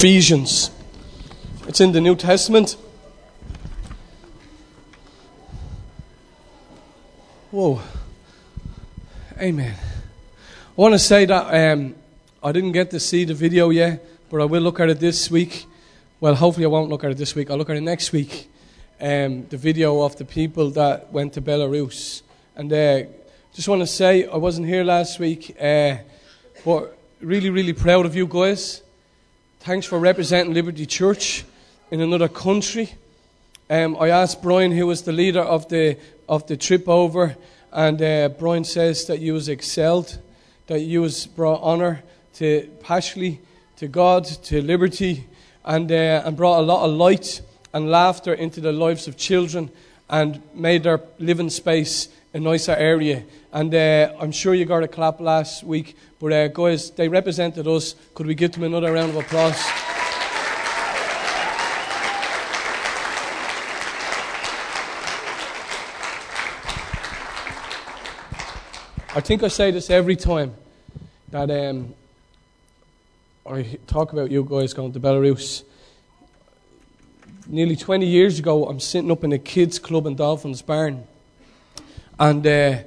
Ephesians. It's in the New Testament. Whoa. Amen. I want to say that I didn't get to see the video yet, but I will look at it this week. Well, hopefully I won't look at it this week. I'll look at it next week. The video of the people that went to Belarus. And just want to say, I wasn't here last week, but really, really proud of you guys. Thanks for representing Liberty Church in another country. I asked Brian, who was the leader of the trip over, and Brian says that you was excelled, that you was brought honour to Pashley, to God, to Liberty, and brought a lot of light and laughter into the lives of children and made their living space a nicer area. And I'm sure you got a clap last week, but guys, they represented us. Could we give them another round of applause? I think I say this every time that I talk about you guys going to Belarus. Nearly 20 years ago, I'm sitting up in a kids' club in Dolphins Barn. And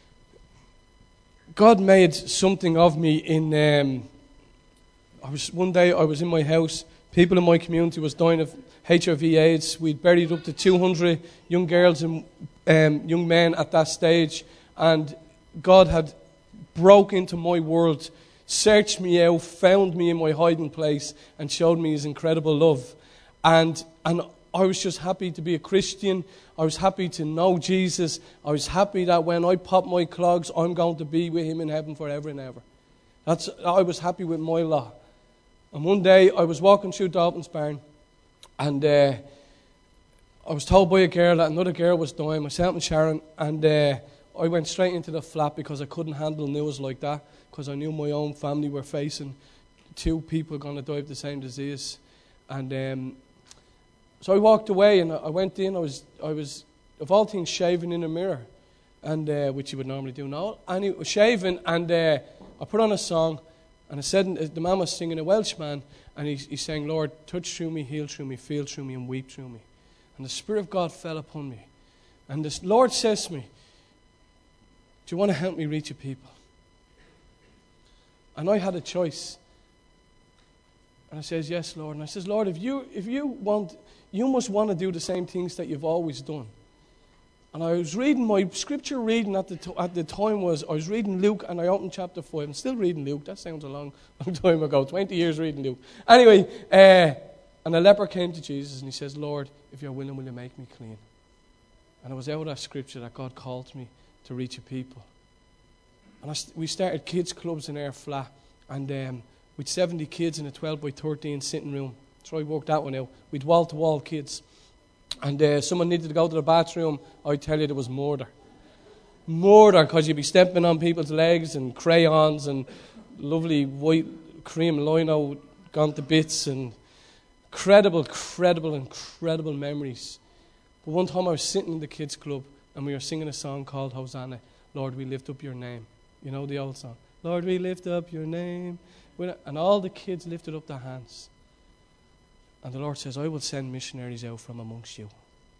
God made something of me in... One day I was in my house. People in my community was dying of HIV/AIDS. We'd buried up to 200 young girls and young men at that stage. And God had broke into my world, searched me out, found me in my hiding place, and showed me His incredible love. And I was just happy to be a Christian. I was happy to know Jesus. I was happy that when I pop my clogs, I'm going to be with Him in heaven forever and ever. I was happy with my lot. And one day I was walking through Dolphins Barn, and I was told by a girl that another girl was dying, myself and Sharon, and I went straight into the flat because I couldn't handle news like that, because I knew my own family were facing 2 people going to die of the same disease. And so I walked away and I went in. I was of all things shaving in a mirror, and which you would normally do now. And I was shaving, and I put on a song, and I said, the man was singing, a Welshman, and he's saying, Lord, touch through me, heal through me, feel through me, and weep through me. And the Spirit of God fell upon me. And the Lord says to me, do you want to help me reach a people? And I had a choice. And I says, yes, Lord. And I says, Lord, if you want, you must want to do the same things that you've always done. And I was reading, my scripture reading at the time was, I was reading Luke, and I opened chapter 5. I'm still reading Luke. That sounds a long time ago, 20 years reading Luke. Anyway, and a leper came to Jesus, and he says, Lord, if you're willing, will you make me clean? And it was out of that scripture that God called me to reach a people. And we started kids clubs in our flat, and we'd 70 kids in a 12 by 13 sitting room. So I worked that one out. We'd wall-to-wall kids. And someone needed to go to the bathroom, I'd tell you there was murder. Murder, because you'd be stepping on people's legs and crayons and lovely white cream lino gone to bits, and incredible memories. But one time I was sitting in the kids club and we were singing a song called Hosanna. Lord, we lift up your name. You know the old song. Lord, we lift up your name. And all the kids lifted up their hands. And the Lord says, I will send missionaries out from amongst you.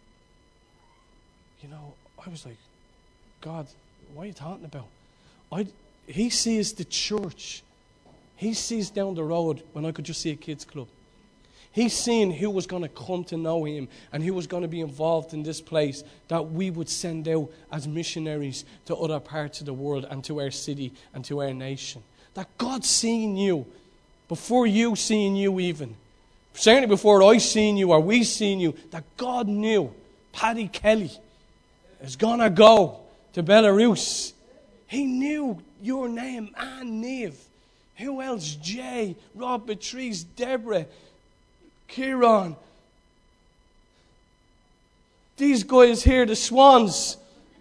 You know, I was like, God, what are you talking about? He sees the church. He sees down the road when I could just see a kids club. He's seeing who was going to come to know Him and who was going to be involved in this place that we would send out as missionaries to other parts of the world and to our city and to our nation. That God's seeing you before you seeing you even. Certainly before I seen you or we seen you, that God knew Paddy Kelly is going to go to Belarus. He knew your name, Anne Neve. Who else? Jay, Rob, Patrice, Deborah, Kieran. These guys here, the Swans.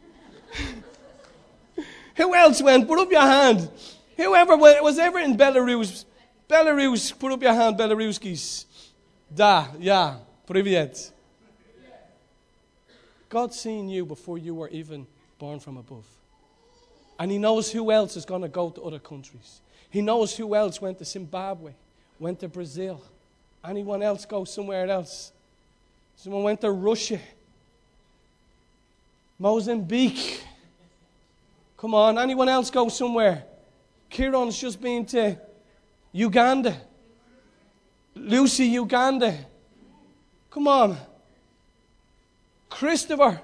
Who else went? Put up your hand. Whoever was ever in Belarus. Belarus, put up your hand, Belaruskis. Yeah, привет. God's seen you before you were even born from above. And He knows who else is going to go to other countries. He knows who else went to Zimbabwe, went to Brazil, Anyone else go somewhere else? Someone went to Russia. Mozambique. Come on, anyone else go somewhere? Kieran's just been to Uganda. Lucy, Uganda. Come on. Christopher.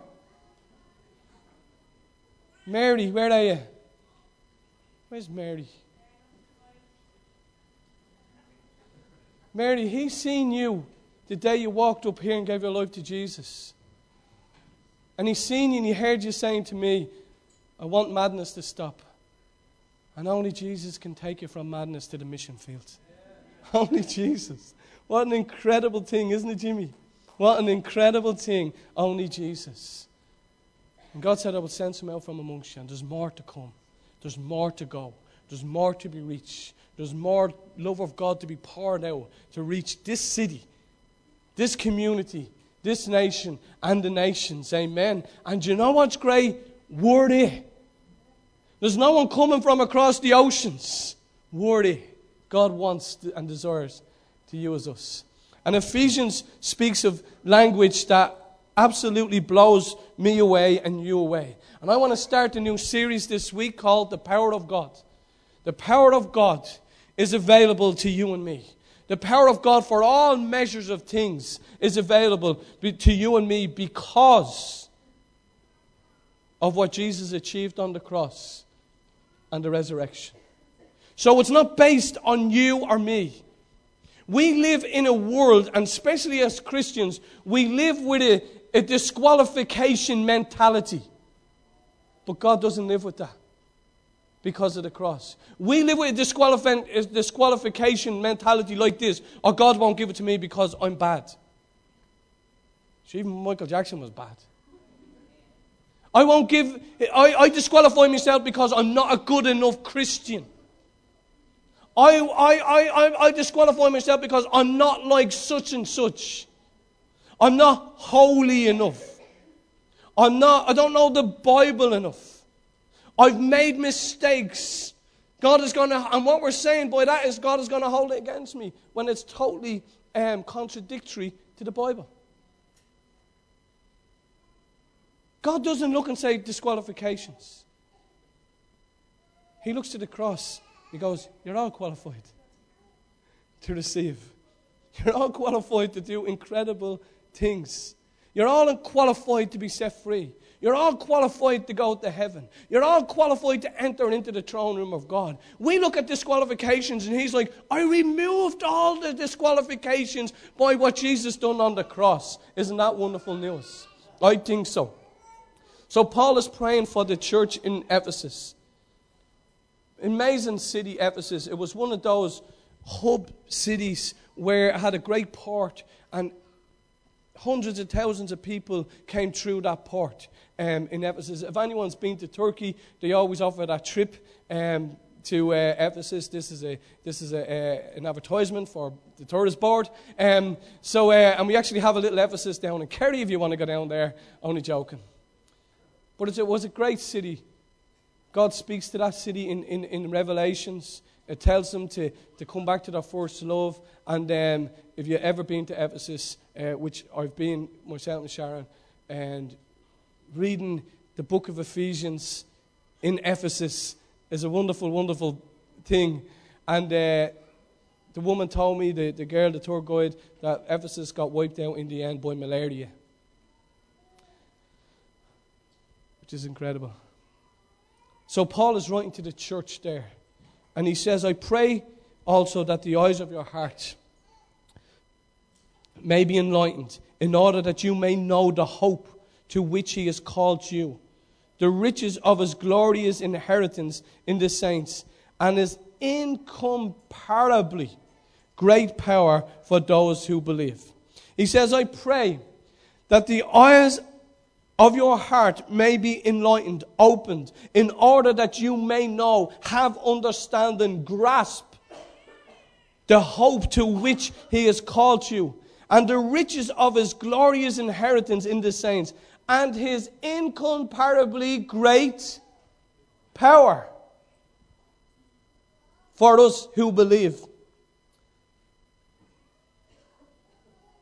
Mary, where are you? Where's Mary? Mary, He's seen you the day you walked up here and gave your life to Jesus. And He's seen you and He heard you saying to me, I want madness to stop. And only Jesus can take you from madness to the mission field. Only Jesus. What an incredible thing, isn't it, Jimmy? What an incredible thing. Only Jesus. And God said, I will send some out from amongst you. And there's more to come. There's more to go. There's more to be reached. There's more love of God to be poured out to reach this city, this community, this nation, and the nations. Amen. And you know what's great? Worthy. There's no one coming from across the oceans. Worthy. God wants and desires to use us. And Ephesians speaks of language that absolutely blows me away and you away. And I want to start a new series this week called The Power of God. The power of God is available to you and me. The power of God for all measures of things is available to you and me because of what Jesus achieved on the cross and the resurrection. So it's not based on you or me. We live in a world, and especially as Christians, we live with a disqualification mentality. But God doesn't live with that because of the cross. We live with a disqualification mentality like this. Oh, God won't give it to me because I'm bad. So even Michael Jackson was bad. I disqualify myself because I'm not a good enough Christian. I disqualify myself because I'm not like such and such. I'm not holy enough. I don't know the Bible enough. I've made mistakes. God is going to, and what we're saying by that is God is going to hold it against me when it's totally contradictory to the Bible. God doesn't look and say disqualifications. He looks to the cross. He goes, you're all qualified to receive. You're all qualified to do incredible things. You're all qualified to be set free. You're all qualified to go to heaven. You're all qualified to enter into the throne room of God. We look at disqualifications and He's like, I removed all the disqualifications by what Jesus done on the cross. Isn't that wonderful news? I think so. So Paul is praying for the church in Ephesus. Amazing city, Ephesus. It was one of those hub cities where it had a great port and hundreds of thousands of people came through that port in Ephesus. If anyone's been to Turkey, they always offer that trip to Ephesus. This is an advertisement for the tourist board. And we actually have a little Ephesus down in Kerry if you want to go down there. Only joking. But it was a great city. God speaks to that city in Revelations. It tells them to come back to their first love. And if you've ever been to Ephesus, which I've been myself and Sharon, and reading the book of Ephesians in Ephesus is a wonderful, wonderful thing. And the woman told me, the girl, the tour guide, that Ephesus got wiped out in the end by malaria. Which is incredible. So Paul is writing to the church there. And he says, I pray also that the eyes of your heart may be enlightened, in order that you may know the hope to which He has called you, the riches of His glorious inheritance in the saints, and His incomparably great power for those who believe. He says, I pray that the eyes of your heart may be enlightened, opened, in order that you may know, have understanding, grasp the hope to which He has called you, and the riches of His glorious inheritance in the saints, and His incomparably great power for us who believe.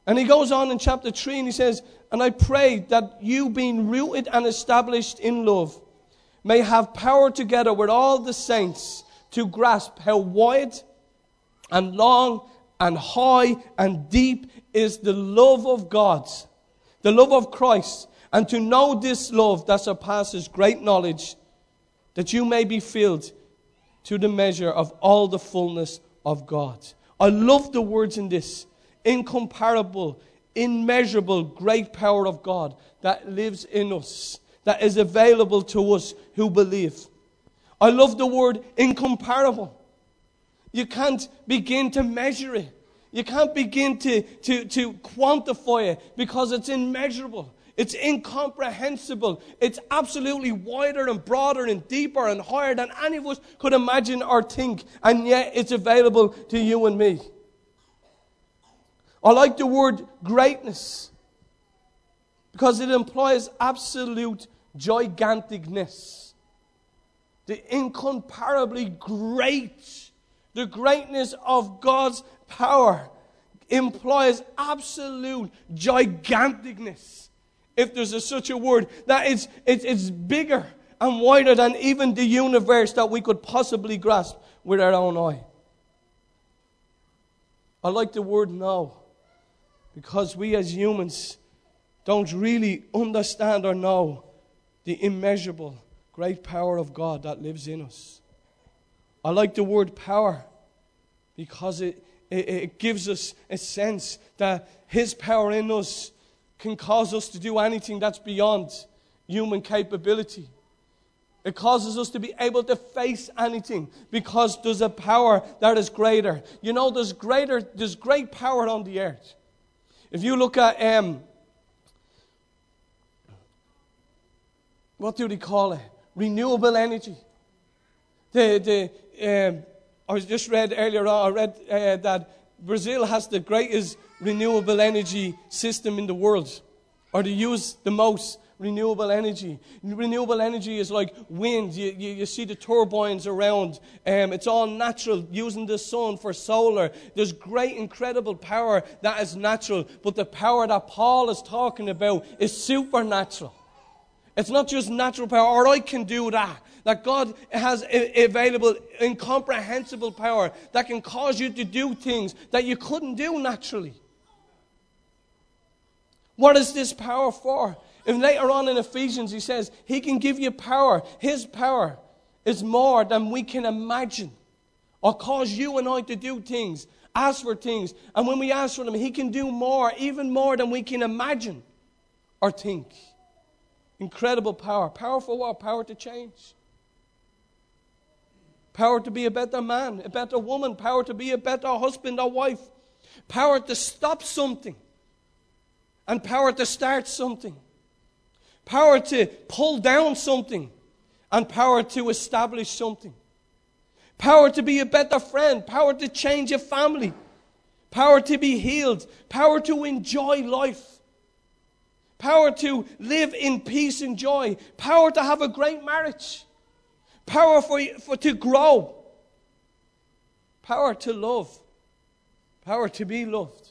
And he goes on in chapter 3 and he says, and I pray that you, being rooted and established in love, may have power together with all the saints to grasp how wide and long and high and deep is the love of God, the love of Christ, and to know this love that surpasses great knowledge, that you may be filled to the measure of all the fullness of God. I love the words in this. Incomparable, immeasurable, great power of God that lives in us, that is available to us who believe. I love the word incomparable. You can't begin to measure it. You can't begin to quantify it because it's immeasurable. It's incomprehensible. It's absolutely wider and broader and deeper and higher than any of us could imagine or think. And yet it's available to you and me. I like the word greatness because it implies absolute giganticness. The incomparably great, the greatness of God's power implies absolute giganticness. If there's such a word, that it's bigger and wider than even the universe that we could possibly grasp with our own eye. I like the word know, because we as humans don't really understand or know the immeasurable, great power of God that lives in us. I like the word power because it gives us a sense that His power in us can cause us to do anything that's beyond human capability. It causes us to be able to face anything because there's a power that is greater. You know, there's great power on the earth. If you look at, what do they call it? Renewable energy. I was just read earlier on, that Brazil has the greatest renewable energy system in the world. Or they use the most renewable energy. Renewable energy is like wind. You see the turbines around. It's all natural, using the sun for solar. There's great, incredible power that is natural. But the power that Paul is talking about is supernatural. It's not just natural power, or I can do that. That God has available incomprehensible power that can cause you to do things that you couldn't do naturally. What is this power for? And later on in Ephesians, he says, He can give you power. His power is more than we can imagine, or cause you and I to do things, ask for things. And when we ask for them, He can do more, even more than we can imagine or think. Incredible power. Power for what? Power to change. Power to be a better man, a better woman. Power to be a better husband or wife. Power to stop something. And power to start something. Power to pull down something. And power to establish something. Power to be a better friend. Power to change a family. Power to be healed. Power to enjoy life. Power to live in peace and joy. Power to have a great marriage. Power to grow. Power to love. Power to be loved.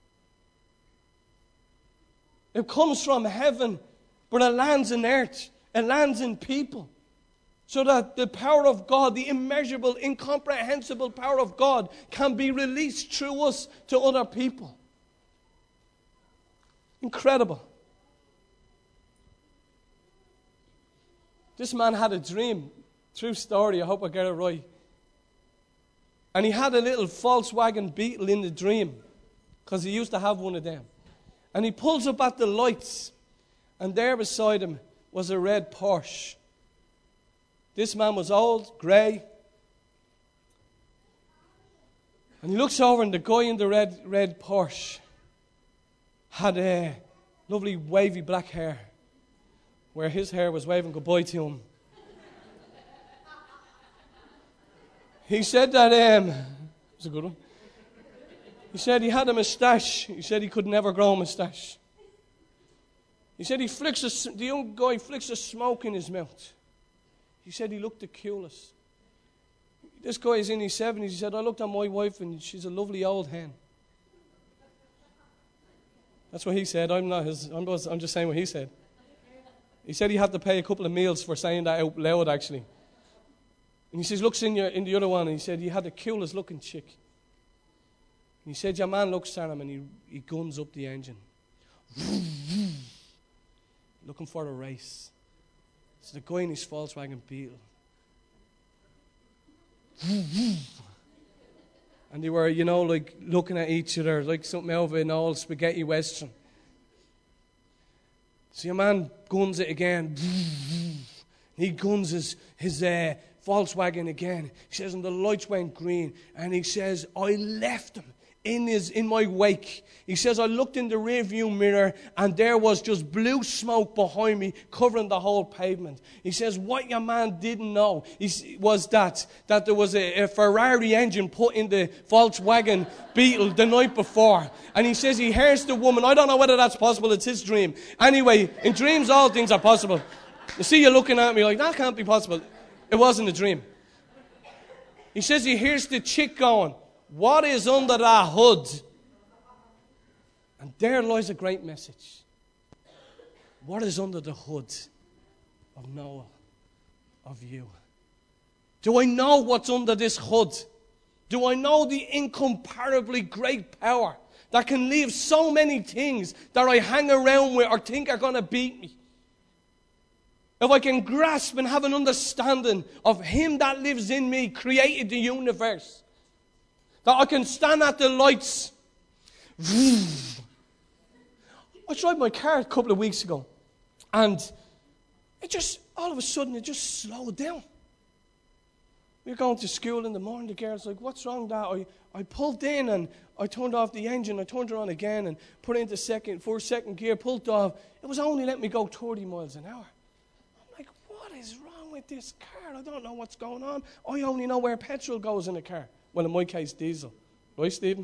It comes from heaven, but it lands in earth. It lands in people. So that the power of God, the immeasurable, incomprehensible power of God, can be released through us to other people. Incredible. This man had a dream. True story, I hope I get it right. And he had a little Volkswagen Beetle in the dream, because he used to have one of them. And he pulls up at the lights, and there beside him was a red Porsche. This man was old, grey. And he looks over, and the guy in the red Porsche had a lovely wavy black hair, where his hair was waving goodbye to him. He said that, it was a good one. He said he had a moustache. He said he could never grow a moustache. He said the young guy flicks a smoke in his mouth. He said he looked the coolest. This guy is in his 70s. He said, I looked at my wife and she's a lovely old hen. That's what he said. I'm just saying what he said. He said he had to pay a couple of meals for saying that out loud, actually. And he says, looks in the other one, and he said, you had the coolest looking chick. And he said, your man looks at him and he guns up the engine. Looking for a race. So the guy in his Volkswagen Beetle. And they were, like looking at each other like something out of an old spaghetti western. So your man guns it again. He guns his Volkswagen again. He says, and the lights went green. And he says, I left him in my wake. He says, I looked in the rearview mirror and there was just blue smoke behind me covering the whole pavement. He says, what your man didn't know was that there was a Ferrari engine put in the Volkswagen Beetle the night before. And he says he hears the woman. I don't know whether that's possible. It's his dream. Anyway, in dreams, all things are possible. You see, you're looking at me like, that can't be possible. It wasn't a dream. He says he hears the chick going, what is under that hood? And there lies a great message. What is under the hood of Noah, of you? Do I know what's under this hood? Do I know the incomparably great power that can leave so many things that I hang around with or think are going to beat me? If I can grasp and have an understanding of Him that lives in me, created the universe, that I can stand at the lights. I tried my car a couple of weeks ago, and it just, all of a sudden, it just slowed down. We were going to school in the morning, the girl's like, what's wrong with that? I pulled in and I turned off the engine, I turned it on again and put it into second gear, pulled off. It was only letting me go 30 miles an hour. I'm like, what is wrong with this car? I don't know what's going on. I only know where petrol goes in a car. Well, in my case, diesel. Right, Stephen?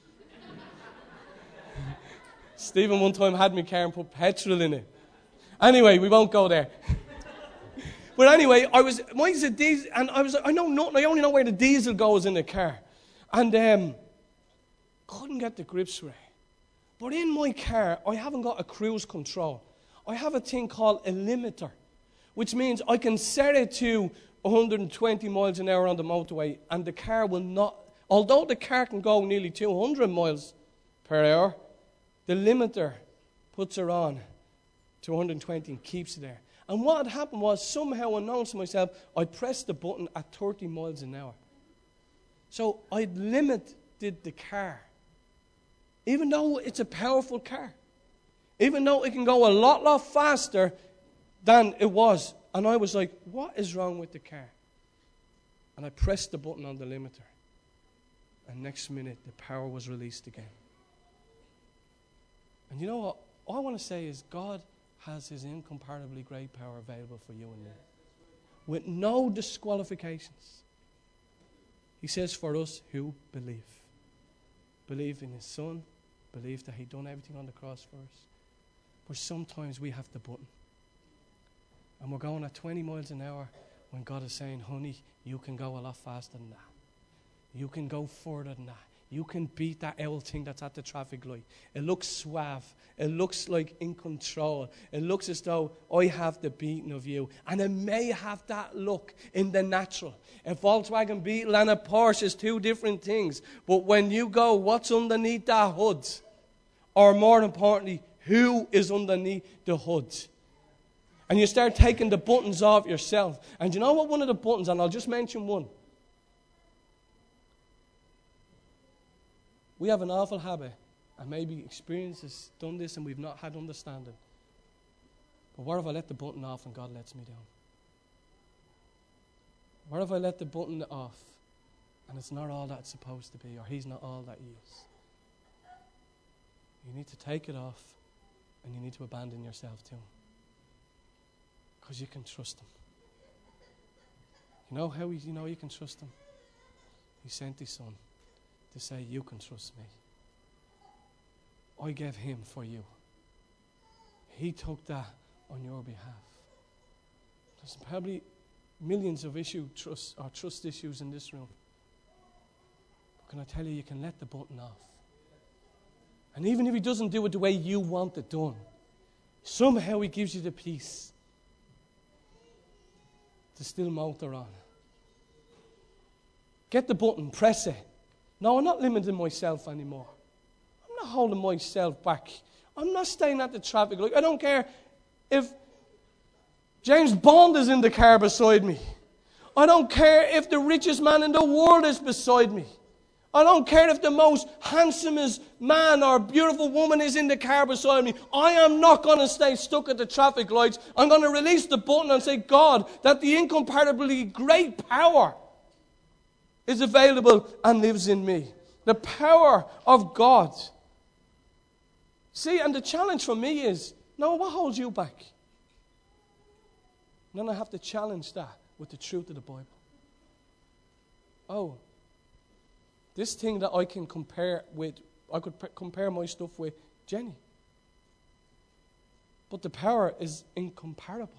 Stephen one time had my car and put petrol in it. Anyway, we won't go there. But anyway, mine's a diesel, and I was like, I know nothing. I only know where the diesel goes in the car. And couldn't get the grips right. But in my car, I haven't got a cruise control. I have a thing called a limiter, which means I can set it to 120 miles an hour on the motorway, and the car will not, although the car can go nearly 200 miles per hour, the limiter puts her on to 120 and keeps it there. And what had happened was, somehow unknown to myself, I pressed the button at 30 miles an hour. So I'd limited the car, even though it's a powerful car, even though it can go a lot faster than it was. And I was like, what is wrong with the car? And I pressed the button on the limiter. And next minute, the power was released again. And you know what? All I want to say is God has His incomparably great power available for you and me, with no disqualifications. He says for us who believe. Believe in His Son. Believe that He done everything on the cross for us. But sometimes we have the button. And we're going at 20 miles an hour when God is saying, honey, you can go a lot faster than that. You can go further than that. You can beat that old thing that's at the traffic light. It looks suave. It looks like in control. It looks as though I have the beating of you. And it may have that look in the natural. A Volkswagen Beetle and a Porsche is two different things. But when you go, what's underneath that hood? Or more importantly, who is underneath the hood? And you start taking the buttons off yourself. And you know what one of the buttons, and I'll just mention one. We have an awful habit, and maybe experience has done this and we've not had understanding. But what if I let the button off and God lets me down? What if I let the button off and it's not all that it's supposed to be, or He's not all that He is? You need to take it off and you need to abandon yourself to Him. Because you can trust Him. You know how you can trust Him? He sent His Son to say, you can trust me. I gave Him for you. He took that on your behalf. There's probably millions of trust issues in this room. But can I tell you, you can let the button off. And even if he doesn't do it the way you want it done, somehow he gives you the peace to still motor on. Get the button, press it. No, I'm not limiting myself anymore. I'm not holding myself back. I'm not staying at the traffic light. I don't care if James Bond is in the car beside me. I don't care if the richest man in the world is beside me. I don't care if the most handsomest man or beautiful woman is in the car beside me. I am not going to stay stuck at the traffic lights. I'm going to release the button and say, God, that the incomparably great power is available and lives in me. The power of God. See, and the challenge for me is, no, what holds you back? And then I have to challenge that with the truth of the Bible. Oh, this thing that I can compare with, I could compare my stuff with Jenny. But the power is incomparable.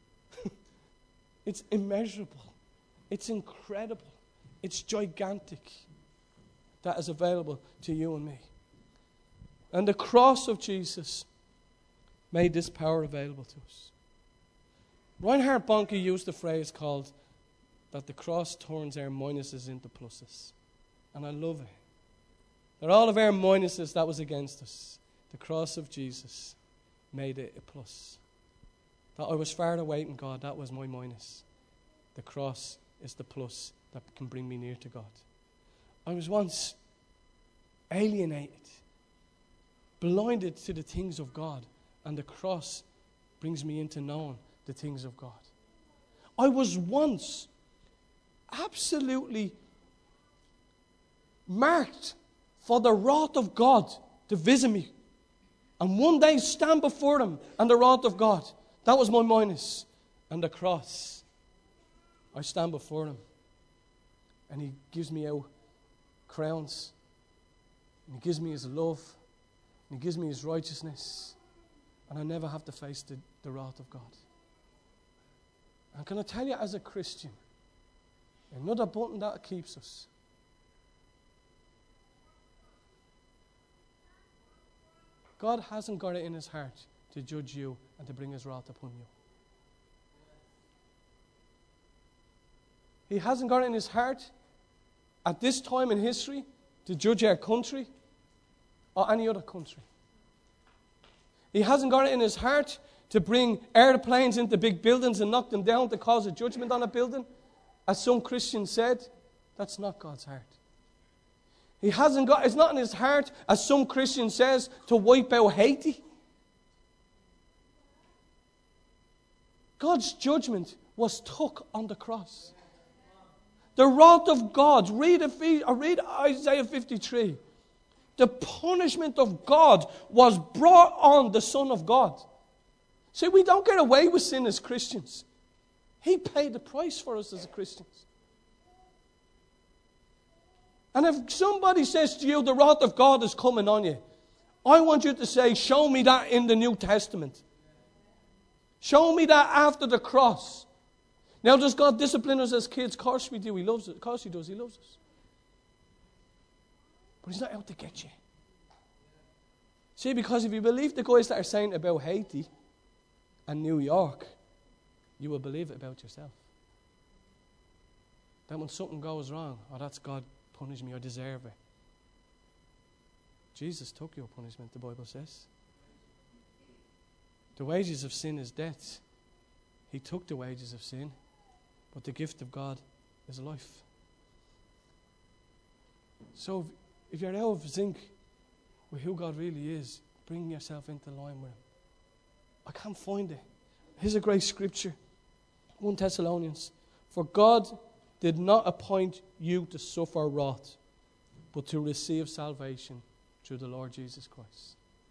It's immeasurable. It's incredible. It's gigantic. That is available to you and me. And the cross of Jesus made this power available to us. Reinhard Bonnke used a phrase called that the cross turns our minuses into pluses. And I love it. That all of our minuses that was against us, the cross of Jesus made it a plus. That I was far away from God, that was my minus. The cross is the plus that can bring me near to God. I was once alienated, blinded to the things of God, and the cross brings me into knowing the things of God. I was once absolutely marked for the wrath of God to visit me. And one day stand before him and the wrath of God. That was my minus. And the cross. I stand before him. And he gives me out crowns. And he gives me his love. And he gives me his righteousness. And I never have to face the wrath of God. And can I tell you, as a Christian, another button that keeps us. God hasn't got it in his heart to judge you and to bring his wrath upon you. He hasn't got it in his heart at this time in history to judge our country or any other country. He hasn't got it in his heart to bring airplanes into big buildings and knock them down to cause a judgment on a building. As some Christians said, that's not God's heart. He hasn't got, it's not in his heart, as some Christian says, to wipe out Haiti. God's judgment was took on the cross. The wrath of God, read Isaiah 53. The punishment of God was brought on the Son of God. See, we don't get away with sin as Christians. He paid the price for us as Christians. And if somebody says to you, the wrath of God is coming on you, I want you to say, show me that in the New Testament. Show me that after the cross. Now, does God discipline us as kids? Of course we do. He loves us. Of course he does. He loves us. But he's not out to get you. See, because if you believe the guys that are saying about Haiti and New York, you will believe it about yourself. That when something goes wrong, oh, that's God punish me, I deserve it. Jesus took your punishment, the Bible says. The wages of sin is death. He took the wages of sin, but the gift of God is life. So if you're out of sync with who God really is, bring yourself into line with him. I can't find it. Here's a great scripture. 1 Thessalonians. For God did not appoint you to suffer wrath, but to receive salvation through the Lord Jesus Christ.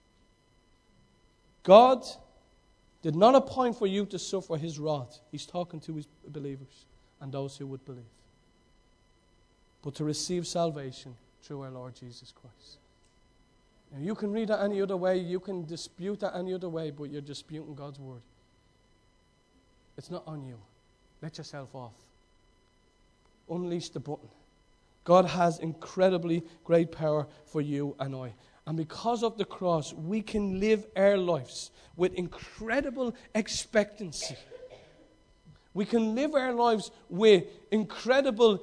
God did not appoint for you to suffer his wrath. He's talking to his believers and those who would believe. But to receive salvation through our Lord Jesus Christ. Now, you can read that any other way, you can dispute that any other way, but you're disputing God's word. It's not on you. Let yourself off. Unleash the button. God has incredibly great power for you and I. And because of the cross, we can live our lives with incredible expectancy. We can live our lives with incredible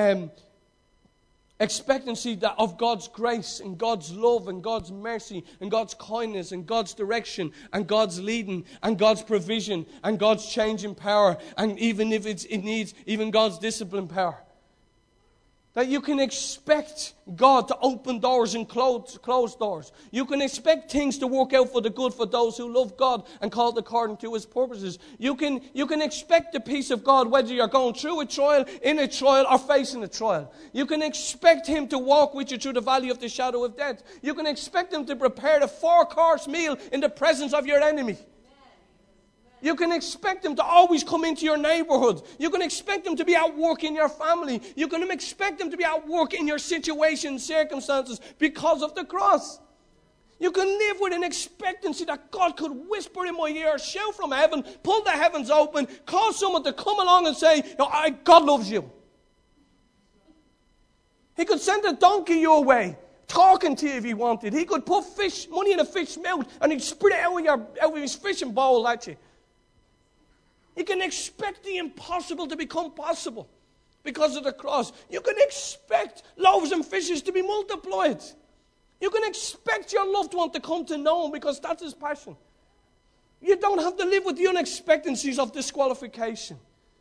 expectancy of God's grace and God's love and God's mercy and God's kindness and God's direction and God's leading and God's provision and God's changing power, and even if it needs even God's discipline power. That you can expect God to open doors and close doors. You can expect things to work out for the good for those who love God and called according to His purposes. You can expect the peace of God whether you're going through a trial, in a trial, or facing a trial. You can expect Him to walk with you through the valley of the shadow of death. You can expect Him to prepare a 4-course meal in the presence of your enemy. You can expect Him to always come into your neighborhood. You can expect Him to be at work in your family. You can expect Him to be at work in your situation, circumstances, because of the cross. You can live with an expectancy that God could whisper in my ear, shout from heaven, pull the heavens open, call someone to come along and say, God loves you. He could send a donkey your way, talking to you if He wanted. He could put money in a fish's mouth and He'd spit it out of His fishing bowl at you. You can expect the impossible to become possible because of the cross. You can expect loaves and fishes to be multiplied. You can expect your loved one to come to know Him because that's His passion. You don't have to live with the unexpectancies of disqualification.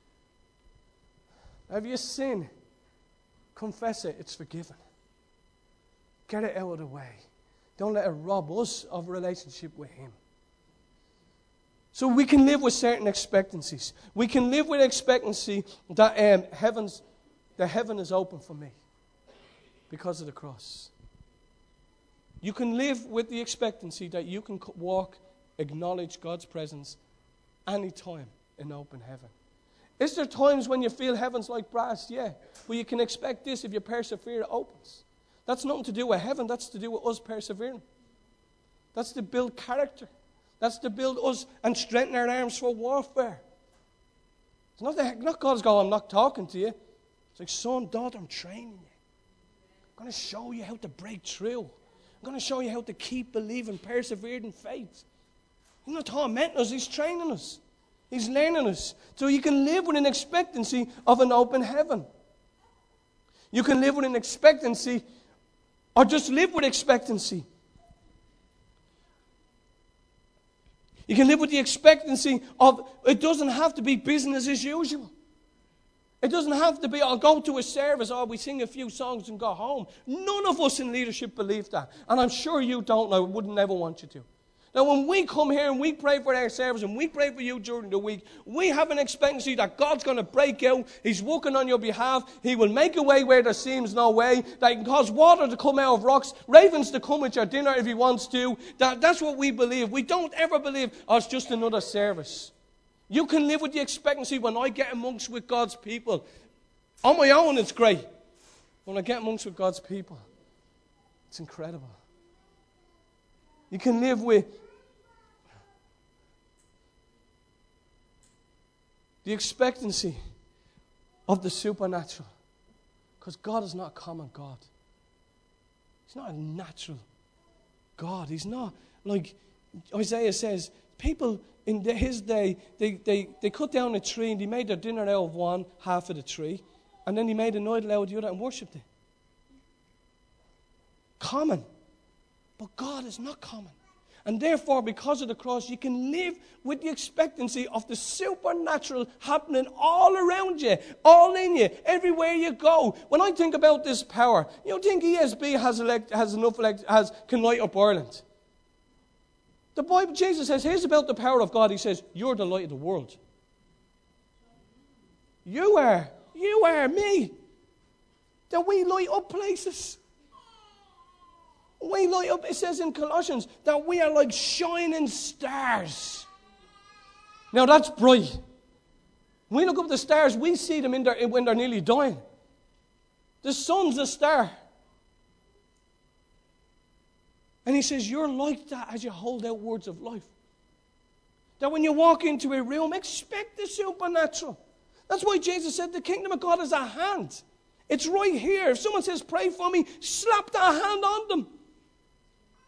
Have you sinned? Confess it. It's forgiven. Get it out of the way. Don't let it rob us of a relationship with Him. So we can live with certain expectancies. We can live with expectancy that heaven is open for me because of the cross. You can live with the expectancy that you can acknowledge God's presence anytime in open heaven. Is there times when you feel heaven's like brass? Yeah. But you can expect this if you persevere, it opens. That's nothing to do with heaven. That's to do with us persevering. That's to build character. That's to build us and strengthen our arms for warfare. It's not God's going, I'm not talking to you. It's like, son, daughter, I'm training you. I'm going to show you how to break through. I'm going to show you how to keep believing, persevering in faith. He's not tormenting us, He's training us. He's learning us. So you can live with an expectancy of an open heaven. You can live with an expectancy, or just live with expectancy. You can live with the expectancy of, it doesn't have to be business as usual. It doesn't have to be, I'll go to a service, or we sing a few songs and go home. None of us in leadership believe that. And I'm sure you don't, and I wouldn't ever want you to. Now, when we come here and we pray for our service and we pray for you during the week, we have an expectancy that God's going to break out. He's working on your behalf. He will make a way where there seems no way. That He can cause water to come out of rocks, ravens to come with your dinner if He wants to. That's what we believe. We don't ever believe, it's just another service. You can live with the expectancy when I get amongst with God's people. On my own, it's great. When I get amongst with God's people, it's incredible. You can live with the expectancy of the supernatural. Because God is not a common God. He's not a natural God. He's not like Isaiah says, people in his day, they cut down a tree and they made their dinner out of one half of the tree. And then they made an idol out of the other and worshipped it. Common. But God is not common. And therefore, because of the cross, you can live with the expectancy of the supernatural happening all around you, all in you, everywhere you go. When I think about this power, you don't think ESB can light up Ireland. The Bible, Jesus says, here's about the power of God. He says, you're the light of the world. You are me. That we light up places. We light up, it says in Colossians, that we are like shining stars. Now that's bright. When we look up at the stars, we see them when they're nearly dying. The sun's a star. And He says, you're like that as you hold out words of life. That when you walk into a room, expect the supernatural. That's why Jesus said the kingdom of God is at hand. It's right here. If someone says, pray for me, slap that hand on them.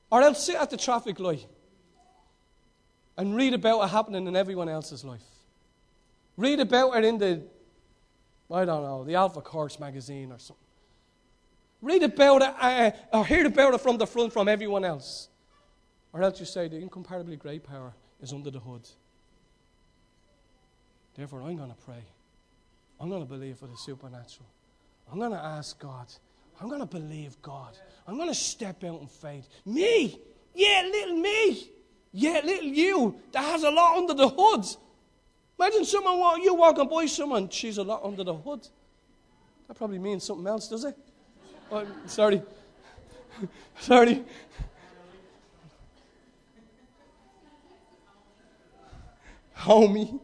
Or else sit at the traffic light and read about it happening in everyone else's life. Read about it in the Alpha Course magazine or something. Read about it or hear about it from the front from everyone else. Or else you say the incomparably great power is under the hood. Therefore, I'm going to pray. I'm going to believe for the supernatural. I'm going to ask God. I'm going to believe God. I'm going to step out in faith. Me! Yeah, little me! Yeah, little you that has a lot under the hood. Imagine someone, you walking by someone, she's a lot under the hood. That probably means something else, does it? Oh, sorry. Sorry. Homie.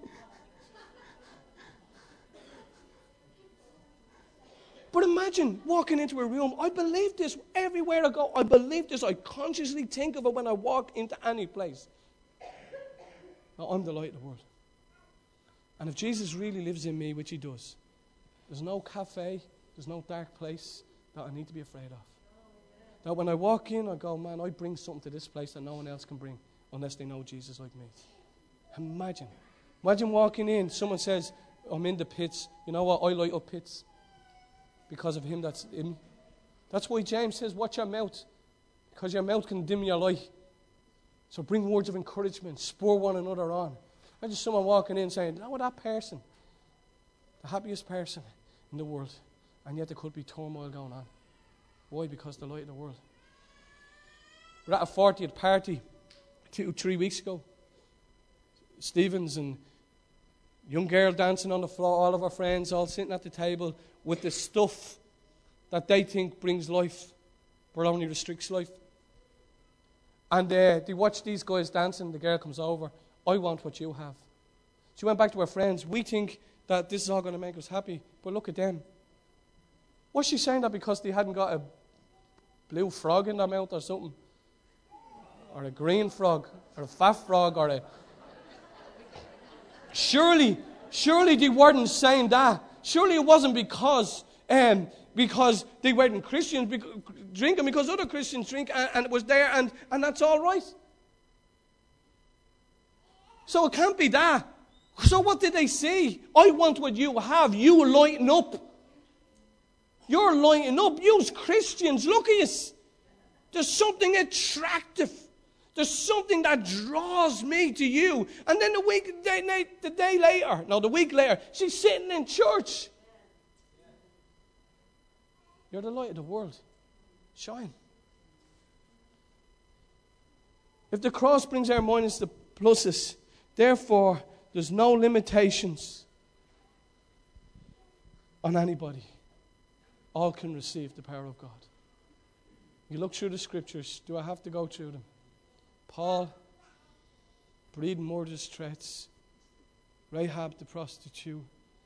But imagine walking into a room. I believe this everywhere I go. I believe this. I consciously think of it when I walk into any place. Now, I'm the light of the world. And if Jesus really lives in me, which he does, there's no cafe, there's no dark place that I need to be afraid of. That when I walk in, I go, man, I bring something to this place that no one else can bring unless they know Jesus like me. Imagine walking in, someone says, I'm in the pits. You know what? I light up pits. Because of him that's in me. That's why James says, watch your mouth. Because your mouth can dim your light. So bring words of encouragement. Spur one another on. Imagine someone walking in saying, you know what, that person, the happiest person in the world, and yet there could be turmoil going on. Why? Because the light of the world. We're at a 40th party 3 weeks ago. Stevens and young girl dancing on the floor, all of our friends all sitting at the table with the stuff that they think brings life, but only restricts life. And they watch these guys dancing. The girl comes over. I want what you have. She went back to her friends. We think that this is all going to make us happy, but look at them. Was she saying that because they hadn't got a blue frog in their mouth or something? Or a green frog? Or a fat frog? Or a... Surely they weren't saying that. Surely it wasn't because they weren't Christians drinking, because other Christians drink and it was there and that's all right. So it can't be that. So what did they say? I want what you have. You lighten up. You're lighting up. You Christians, look at us. There's something attractive. There's something that draws me to you. And then the week later, she's sitting in church. You're the light of the world. Shine. If the cross brings our minus the pluses, therefore there's no limitations on anybody. All can receive the power of God. You look through the scriptures. Do I have to go through them? Paul, breathing murderous threats. Rahab the prostitute.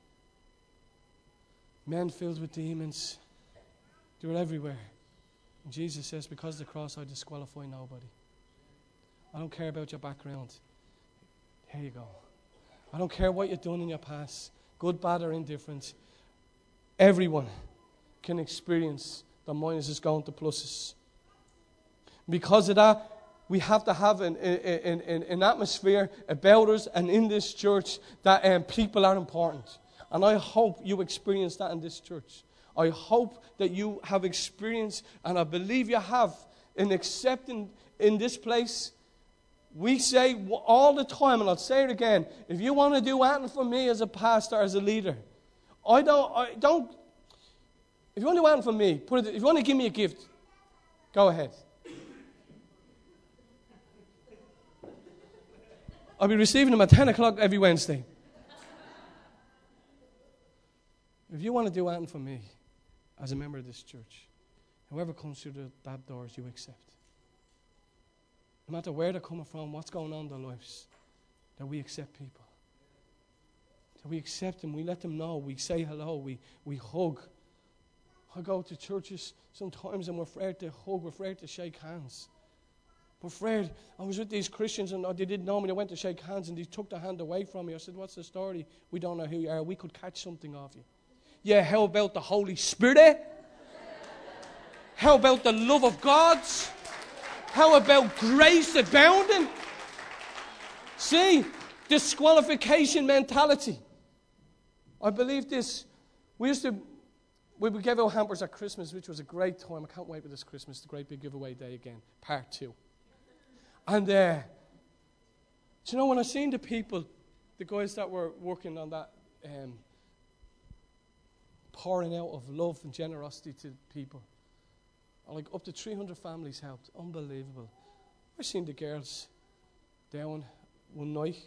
Men filled with demons. They were everywhere. And Jesus says, because of the cross I disqualify nobody. I don't care about your background. Here you go. I don't care what you've done in your past, good, bad, or indifferent. Everyone can experience the minuses going to pluses. Because of that, we have to have an atmosphere about us and in this church that people are important. And I hope you experience that in this church. I hope that you have experienced, and I believe you have, in accepting in this place. We say all the time, and I'll say it again, if you want to do anything for me as a pastor, as a leader, if you want to do anything for me, if you want to give me a gift, go ahead. I'll be receiving them at 10 o'clock every Wednesday. If you want to do anything for me as a member of this church, whoever comes through that doors, you accept. No matter where they're coming from, what's going on in their lives, that we accept people. That we accept them, we let them know, we say hello, we hug. I go to churches sometimes and we're afraid to hug, we're afraid to shake hands. We're afraid. I was with these Christians and they didn't know me, they went to shake hands and they took their hand away from me. I said, what's the story? We don't know who you are, we could catch something off you. Yeah, how about the Holy Spirit? How about the love of God? How about grace abounding? See, disqualification mentality. I believe this. We would give out hampers at Christmas, which was a great time. I can't wait for this Christmas, the great big giveaway day again, part 2. And do you know, when I seen the people, the guys that were working on that, pouring out of love and generosity to people, like up to 300 families helped. Unbelievable. I seen the girls down one night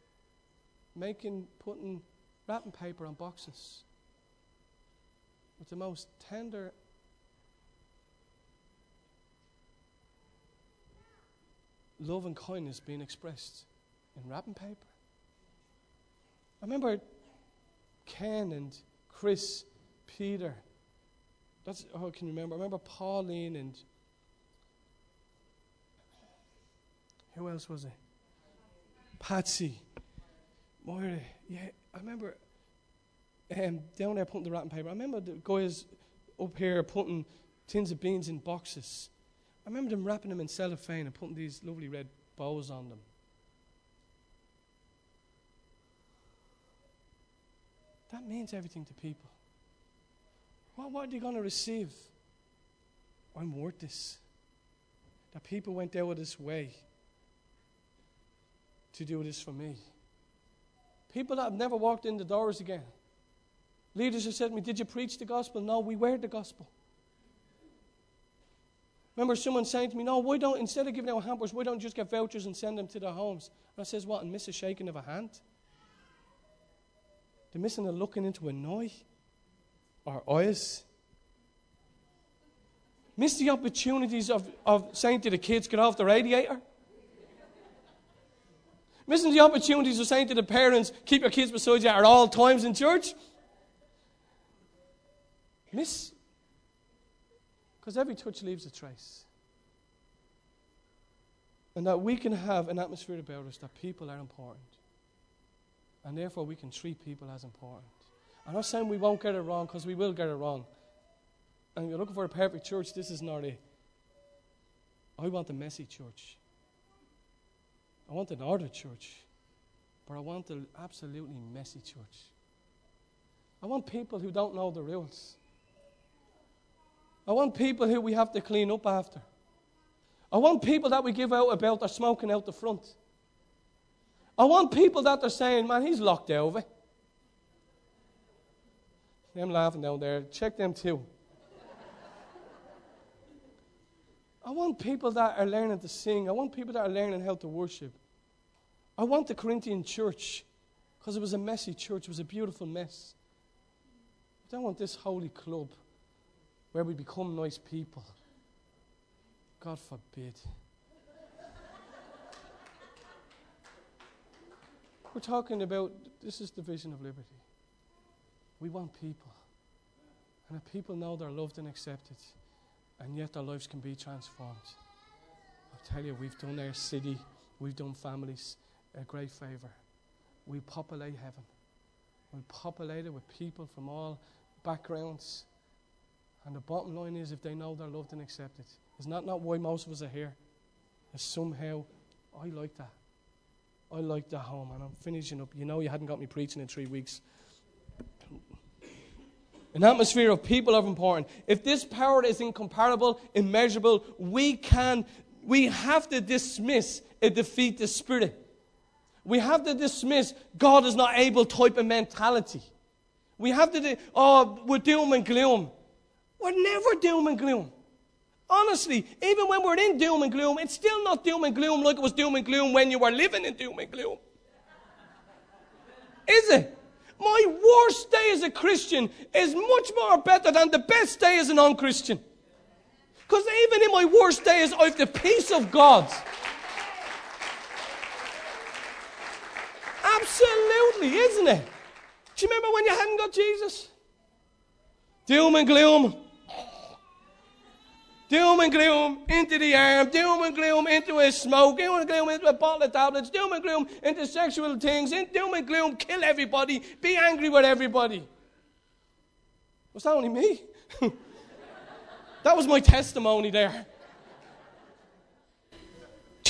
putting wrapping paper on boxes with the most tender love and kindness being expressed in wrapping paper. I remember Ken and Chris, Peter. That's all I can remember. I remember Pauline and who else was it? Patsy, Moira. Yeah, I remember down there putting the wrapping paper. I remember the guys up here putting tins of beans in boxes. I remember them wrapping them in cellophane and putting these lovely red bows on them. That means everything to people. What are they going to receive? I'm worth this. That people went out of this way to do this for me. People that have never walked in the doors again. Leaders have said to me, did you preach the gospel? No, we wear the gospel. Remember someone saying to me, no, why don't, instead of giving out hampers, why don't you just get vouchers and send them to their homes? And I says, what, and miss a shaking of a hand? They're missing a looking into an eye or eyes. Miss the opportunities of saying to the kids, get off the radiator. Missing the opportunities of saying to the parents, keep your kids beside you at all times in church. Miss. Because every touch leaves a trace. And that we can have an atmosphere about us that people are important. And therefore we can treat people as important. I'm not saying we won't get it wrong, because we will get it wrong. And if you're looking for a perfect church, this is not it. I want a messy church. I want an ordered church. But I want an absolutely messy church. I want people who don't know the rules. I want people who we have to clean up after. I want people that we give out about are smoking out the front. I want people that are saying, man, he's locked over. Them laughing down there. Check them too. I want people that are learning to sing. I want people that are learning how to worship. I want the Corinthian church, because it was a messy church. It was a beautiful mess. I don't want this holy club where we become nice people. God forbid. We're talking about, this is the vision of liberty. We want people. And if people know they're loved and accepted, and yet their lives can be transformed, I'll tell you, we've done our city, we've done families a great favor. We populate heaven. We populate it with people from all backgrounds. And the bottom line is, if they know they're loved and accepted, it's not why most of us are here. It's somehow, I like that. I like that home. And I'm finishing up. You know you hadn't got me preaching in 3 weeks. An atmosphere of people are important. If this power is incomparable, immeasurable, we have to dismiss a defeat the spirit. We have to dismiss God is not able type of mentality. We have to we're doom and gloom. We're never doom and gloom. Honestly, even when we're in doom and gloom, it's still not doom and gloom like it was doom and gloom when you were living in doom and gloom. Is it? My worst day as a Christian is much more better than the best day as a non-Christian. Because even in my worst days, I have the peace of God. Absolutely, isn't it? Do you remember when you hadn't got Jesus? Doom and gloom. Doom and gloom into the arm. Doom and gloom into a smoke. Doom and gloom into a bottle of tablets. Doom and gloom into sexual things. Doom and gloom, kill everybody. Be angry with everybody. Was that only me? That was my testimony there.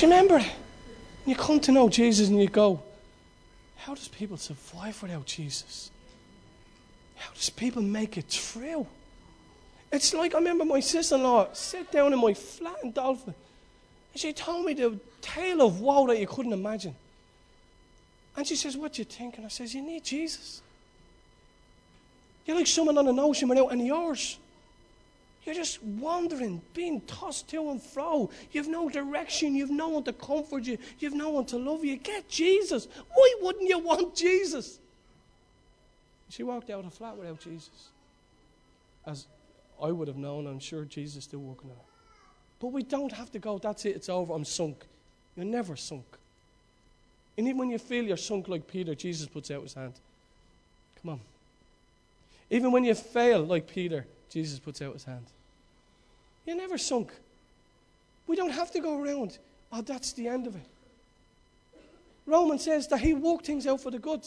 Do you remember it? You come to know Jesus and you go, how does people survive without Jesus? How does people make it through? It's like, I remember my sister-in-law sat down in my flat in Dolphin, and she told me the tale of woe that you couldn't imagine. And she says, what do you think? And I says, you need Jesus. You're like someone on an ocean without any oars. You're just wandering, being tossed to and fro. You've no direction. You've no one to comfort you. You've no one to love you. Get Jesus. Why wouldn't you want Jesus? She walked out of the flat without Jesus. As I would have known, I'm sure Jesus is still working on it. But we don't have to go, that's it, it's over, I'm sunk. You're never sunk. And even when you feel you're sunk like Peter, Jesus puts out his hand. Come on. Even when you fail like Peter, Jesus puts out his hand. You're never sunk. We don't have to go around, oh, that's the end of it. Romans says that he worked things out for the good.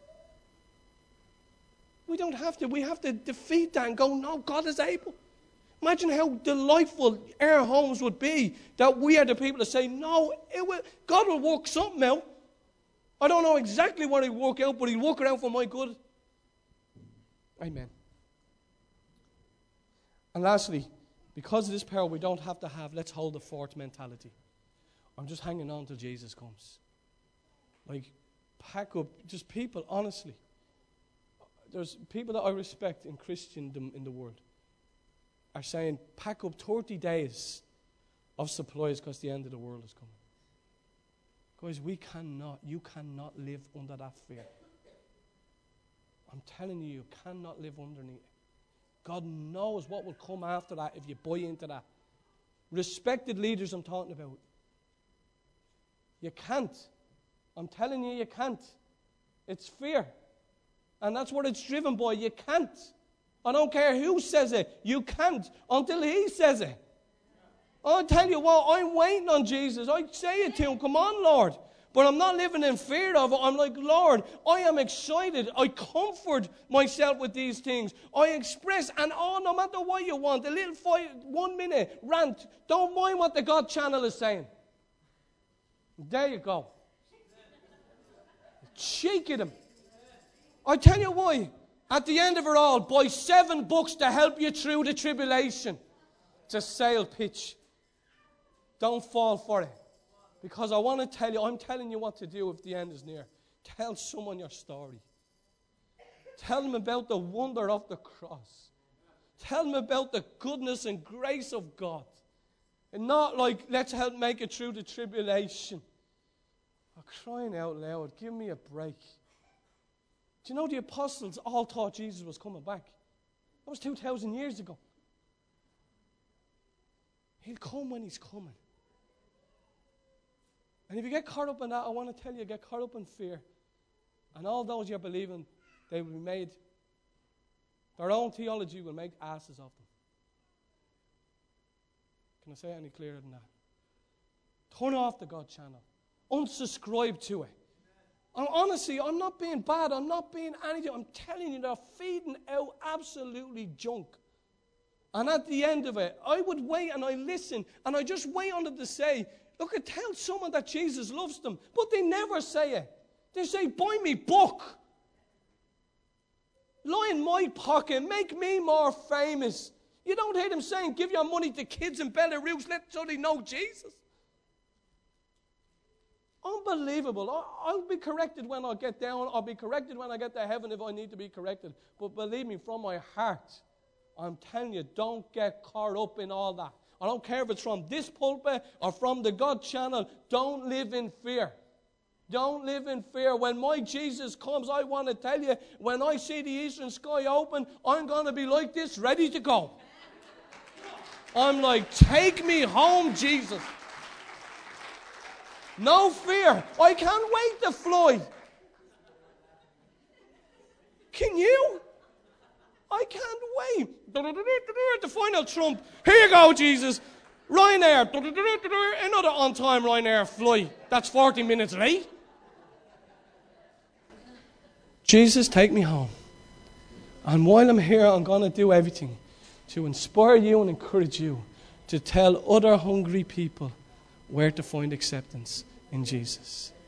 We don't have to. We have to defeat that and go, no, God is able. Imagine how delightful our homes would be that we are the people that say, no, God will work something out. I don't know exactly what he'll work out, but he'll work it out for my good. Amen. And lastly, because of this power we don't have to have, let's hold the fort mentality. I'm just hanging on till Jesus comes. Like, pack up, just people, honestly. There's people that I respect in Christendom in the world are saying, pack up 30 days of supplies because the end of the world is coming. Guys, you cannot live under that fear. I'm telling you, you cannot live underneath it. God knows what will come after that if you buy into that. Respected leaders I'm talking about. You can't. I'm telling you, you can't. It's fear. And that's what it's driven by. You can't. I don't care who says it. You can't until he says it. I'll tell you what, I'm waiting on Jesus. I say it to him, come on, Lord. But I'm not living in fear of it. I'm like, Lord, I am excited. I comfort myself with these things. I express, and no matter what you want, a little 1 minute rant, don't mind what the God channel is saying. There you go. Shake at him. I tell you why. At the end of it all, buy 7 books to help you through the tribulation. It's a sale pitch. Don't fall for it. Because I want to tell you, I'm telling you what to do if the end is near. Tell someone your story. Tell them about the wonder of the cross. Tell them about the goodness and grace of God. And not like, let's help make it through the tribulation. I'm crying out loud, give me a break. Do you know the apostles all thought Jesus was coming back? That was 2,000 years ago. He'll come when he's coming. And if you get caught up in that, I want to tell you, get caught up in fear. And all those you're believing, they will be made, their own theology will make asses of them. Can I say it any clearer than that? Turn off the God channel. Unsubscribe to it. And honestly, I'm not being bad. I'm not being anything. I'm telling you, they're feeding out absolutely junk. And at the end of it, I would wait and I listen. And I just wait on them to say, look, tell someone that Jesus loves them. But they never say it. They say, buy me book. Lie in my pocket. Make me more famous. You don't hear them saying, give your money to kids in Belarus. So they know Jesus. Unbelievable. I'll be corrected when I get down. I'll be corrected when I get to heaven if I need to be corrected. But believe me, from my heart, I'm telling you, don't get caught up in all that. I don't care if it's from this pulpit or from the God channel. Don't live in fear. Don't live in fear. When my Jesus comes, I want to tell you, when I see the eastern sky open, I'm going to be like this, ready to go. I'm like, take me home, Jesus. No fear. I can't wait to fly. Can you? I can't wait. The final trump. Here you go, Jesus. Ryanair. Another on-time Ryanair flight. That's 40 minutes late. Jesus, take me home. And while I'm here, I'm going to do everything to inspire you and encourage you to tell other hungry people where to find acceptance in Jesus.